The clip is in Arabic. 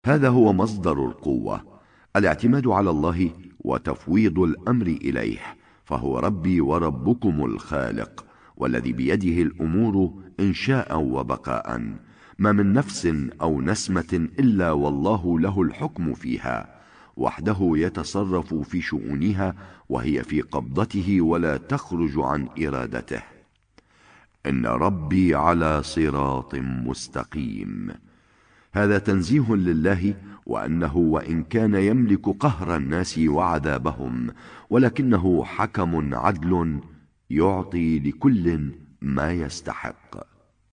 هذا هو مصدر القوة، الاعتماد على الله وتفويض الأمر إليه، فهو ربي وربكم الخالق، والذي بيده الأمور إنشاء وبقاء، ما من نفس أو نسمة إلا والله له الحكم فيها، وحده يتصرف في شؤونها، وهي في قبضته ولا تخرج عن إرادته. إن ربي على صراط مستقيم. هذا تنزيه لله، وأنه وإن كان يملك قهر الناس وعذابهم، ولكنه حكم عدل يعطي لكل ما يستحق.